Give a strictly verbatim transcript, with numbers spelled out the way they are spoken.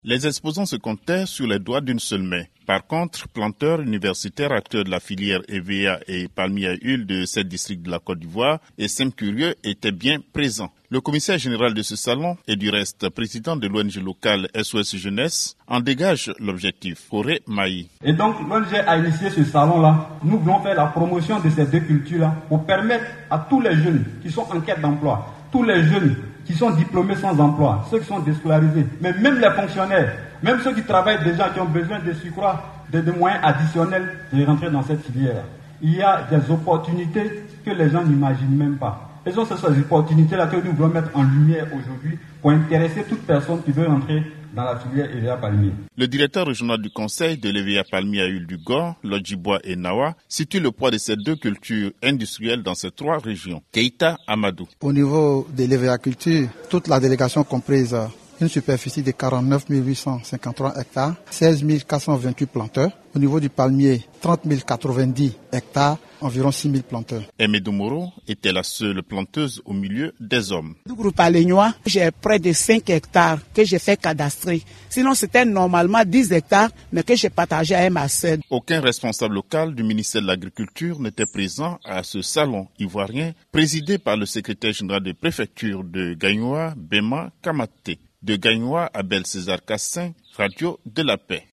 Les exposants se comptaient sur les doigts d'une seule main. Par contre, planteurs, universitaires, acteurs de la filière E V A et palmiers à huile de sept districts de la Côte d'Ivoire et cinq curieux étaient bien présents. Le commissaire général de ce salon et du reste président de l'O N G locale S O S Jeunesse en dégage l'objectif. Corée Maï. Et donc l'O N G a initié ce salon-là. Nous voulons faire la promotion de ces deux cultures-là pour permettre à tous les jeunes qui sont en quête d'emploi, tous les jeunes qui sont diplômés sans emploi, ceux qui sont déscolarisés, mais même les fonctionnaires, même ceux qui travaillent déjà, qui ont besoin de surcroît, de, de moyens additionnels, de rentrer dans cette filière. Il y a des opportunités que les gens n'imaginent même pas. Et ce sont ces opportunités-là que nous voulons mettre en lumière aujourd'hui pour intéresser toute personne qui veut entrer dans la filière E V A palmier. Le directeur régional du conseil de l'E V A palmier à huile du Gord, Lodjibois et Nawa, situe le poids de ces deux cultures industrielles dans ces trois régions. Keïta Amadou. Au niveau de l'E V A culture, toute la délégation comprise une superficie de quarante-neuf mille huit cent cinquante-trois hectares, seize mille quatre cent vingt-huit planteurs. Au niveau du palmier, trente mille quatre-vingt-dix hectares, environ six mille planteurs. Aimé Moro était la seule planteuse au milieu des hommes. Du groupe Alénois, j'ai près de cinq hectares que j'ai fait cadastrer. Sinon, c'était normalement dix hectares, mais que j'ai partagé avec ma sœur. Aucun responsable local du ministère de l'Agriculture n'était présent à ce salon ivoirien, présidé par le secrétaire général de préfecture de Gagnoa, Bema Kamaté. De Gagnoa, Abel César Cassin, Radio de la Paix.